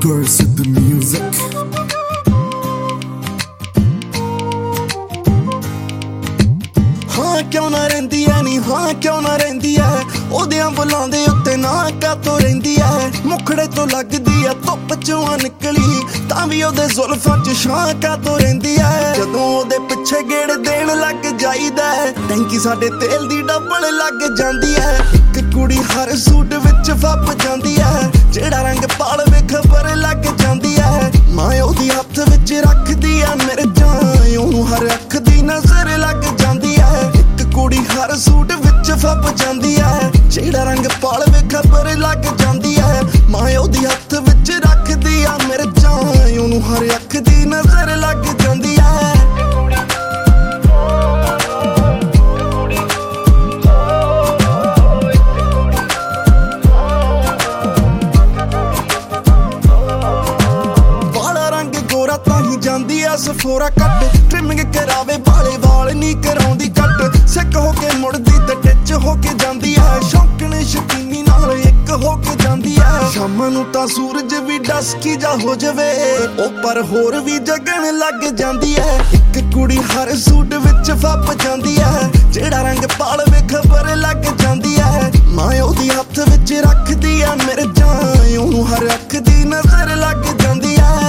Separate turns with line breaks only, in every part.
Girls with the music. हाँ क्यों ना रहिंदी है नी हाँ क्यों ना रहिंदी है ओदियां बुलां दे उत्ते ना कातों रहिंदी है मुखड़े तो लगदी है धुप चों निकली तां भी ओदे जुल्फां च छां कातों रहिंदी है जदों ओदे पिछे गेड़ देण लग जाईदा है टैंकी साडे तेल दी डबल लग जांदी है इक कुड़ी हर सूट विच फप जांदी है जेड़ा रंग पालवे खबर लग जांदी है मां ओदी हत्थ विच रखदी है मिर्चां ओनू हर अख दी नजर लग जांदी है इक कुड़ी हर सूट विच फप जांदी है जेड़ा रंग पालवे खबर लग जांदी है मां ओदी हत्थ विच रखदी है मिर्चां ओनू हर अख दी नजर लग जांदी है ਜਾਂਦੀ ਐ ਸਫੋਰਾ ਕੱਟ ਟ੍ਰਿਮਿੰਗ ਕਰਾਵੇ ਵਾਲੇ ਵਾਲ ਨਹੀਂ ਕਰਾਉਂਦੀ ਕੱਟ ਸਿੱਕ ਹੋ ਕੇ ਮੁੜਦੀ ਤੇ ਟਿੱਚ ਹੋ ਕੇ ਜਾਂਦੀ ਐ ਸ਼ੌਕਣ ਸ਼ਕੀਨੀ ਨਾਲ ਇੱਕ ਹੋ ਕੇ ਜਾਂਦੀ ਐ ਸ਼ਾਮ ਨੂੰ ਤਾਂ ਸੂਰਜ ਵੀ ਡਸਕੀ ਜਾ ਹੋ ਜਾਵੇ ਉਹ ਪਰ ਹੋਰ ਵੀ ਜਗਣ ਲੱਗ ਜਾਂਦੀ ਐ ਇੱਕ ਕੁੜੀ ਹਰ ਸੂਟ ਵਿੱਚ ਫੱਪ ਜਾਂਦੀ ਐ ਜਿਹੜਾ ਰੰਗ ਪਾਲਵੇ ਖਬਰ ਲੱਗ ਜਾਂਦੀ ਐ ਮਾਂ ਉਹਦੀ ਹੱਥ ਵਿੱਚ ਰੱਖਦੀ ਐ ਮਿਰਚਾਂ ਉਹਨੂੰ ਹਰ ਅੱਖ ਦੀ ਨਜ਼ਰ ਲੱਗ ਜਾਂਦੀ ਐ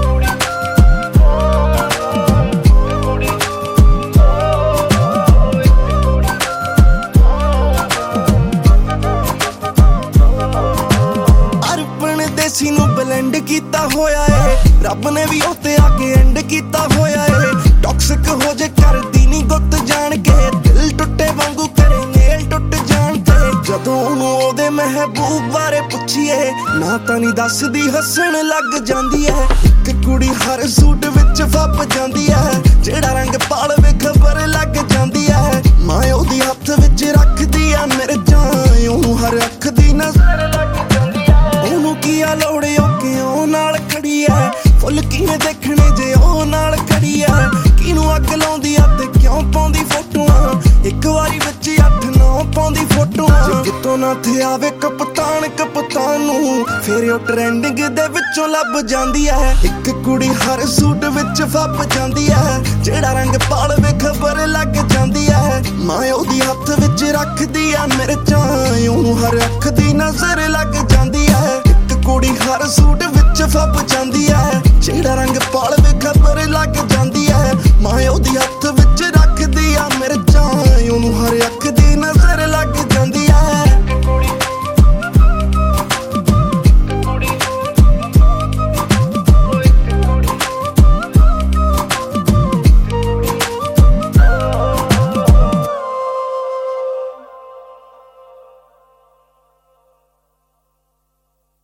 ਦੇਸੀ ਨੂੰ ਬਲੈਂਡ ਕੀਤਾ ਹੋਇਆ ਏ ਰੱਬ ਨੇ ਵੀ ਉੱਤੇ ਆ ਕੇ ਐਂਡ ਕੀਤਾ ਹੋਇਆ ਏ ਟੌਕਸਿਕ ਹੋ ਜੇ ਕਰਦੀ ਨਹੀਂ ਗੁੱਤ ਜਾਣ ਕੇ ਦਿਲ ਟੁੱਟੇ ਵਾਂਗੂ ਕਰੇ ਨੇਲ ਟੁੱਟ ਜਾਣ ਤੇ ਜਦੋਂ ਉਹਨੂੰ ਉਹਦੇ ਮਹਿਬੂਬ ਬਾਰੇ ਪੁੱਛੀਏ ਨਾ ਤਾਂ ਨਹੀਂ ਦੱਸਦੀ ਹੱਸਣ ਲੱਗ ਜਾਂਦੀ ਐ ਇੱਕ ਕੁੜੀ ਹਰ ਸੂਟ ਵਿੱਚ ਫੱਪ ਜਾਂਦੀ ਐ ਜਿਹੜਾ ਰੰਗ ਪਾਲਵੇ ਖਬਰ ਲੱਗ ਜਾਂਦੀ ਐ ਮਾਂ ਉਹਦੀ ਹੱਥ ਵਿੱਚ ਰੱਖਦੀ ਐ ਮਿਰਚਾਂ ਉਹਨੂੰ ਹਰ ਅੱਖ ਦੀ ਨਜ਼ਰ ਲੱਗ ਜਾਂਦੀ ਐ ਉਹਨੂੰ ਕੀ ਆ ਲੋੜ ਕਿਉਂ ਨਾਲ ਖੜੀ ਐ ਫੁੱਲ ਕਿਵੇਂ ਦੇਖਣੇ ਜੇ ਉਹ ਨਾਲ ਖੜੀ ਐ ਕਿਹਨੂੰ ਅੱਗ ਲਾਉਂਦੀ ਆ ਤੇ ਕਿਉਂ ਪਾਉਂਦੀ ਫੋਟੋਆਂ ਇੱਕ ਵਾਰੀ ਵਿੱਚ 8-9 ਪਾਉਂਦੀ ਫੋਟੋਆਂ ਕਿਤੋਂ ਨਾ ਥੇ ਆਵੇ ਕਪਤਾਨ ਨੂੰ ਫੇਰ ਉਹ ਟ੍ਰੈਂਡਿੰਗ ਦੇ ਵਿੱਚੋਂ ਲੱਭ ਜਾਂਦੀ ਐ ਇੱਕ ਕੁੜੀ ਹਰ ਸੂਟ ਵਿੱਚ ਫੱਪ ਜਾਂਦੀ ਐ ਜਿਹੜਾ ਰੰਗ ਪਾਲਵੇ ਖਬਰ ਲੱਗ ਜਾਂਦੀ ਐ ਮਾਂ ਉਹਦੀ ਹੱਥ ਵਿੱਚ ਰੱਖਦੀ ਐ ਮਿਰਚਾਂ ਉਹਨੂੰ ਹਰ ਅੱਖ ਦੀ ਨਜ਼ਰ ਲੱਗ ਜਾਂਦੀ ਐ ਕੁੜੀ ਹਰ ਸੂਟ ਵਿੱਚ ਫੱਪ ਜਾਂਦੀ ਐ ਜਿਹੜਾ ਰੰਗ ਪਾਲ